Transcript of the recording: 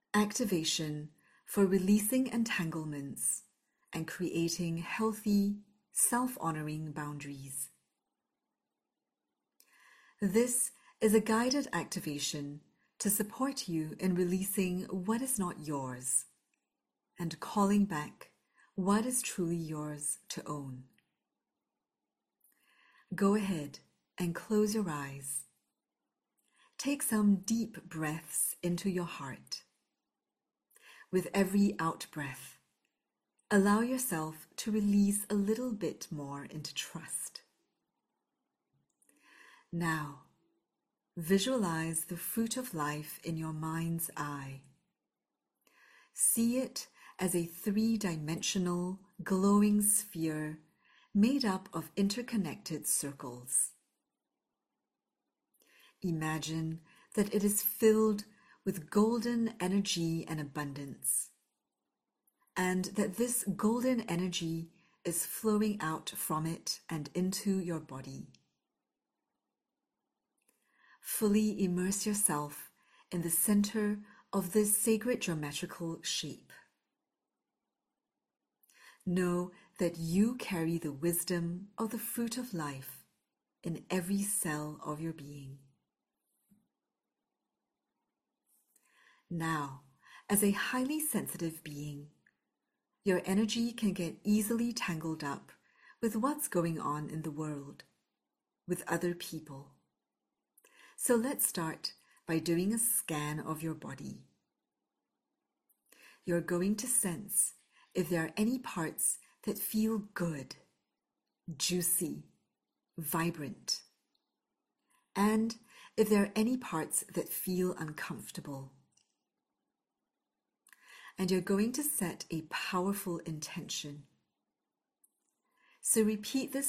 Activation for releasing entanglements and creating healthy, self-honoring boundaries. This is a guided activation to support you in releasing what is not yours and calling back what is truly yours to own. Go ahead and close your eyes. Take some deep breaths into your heart. With every out-breath, allow yourself to release a little bit more into trust. Now, visualize the fruit of life in your mind's eye. See it as a three-dimensional, glowing sphere made up of interconnected circles. Imagine that it is filled with golden energy and abundance, and that this golden energy is flowing out from it and into your body. Fully immerse yourself in the center of this sacred geometrical shape. Know that you carry the wisdom of the fruit of life in every cell of your being. Now, as a highly sensitive being, your energy can get easily tangled up with what's going on in the world, with other people. So let's start by doing a scan of your body. You're going to sense if there are any parts that feel good, juicy, vibrant, and if there are any parts that feel uncomfortable. And you're going to set a powerful intention. So repeat this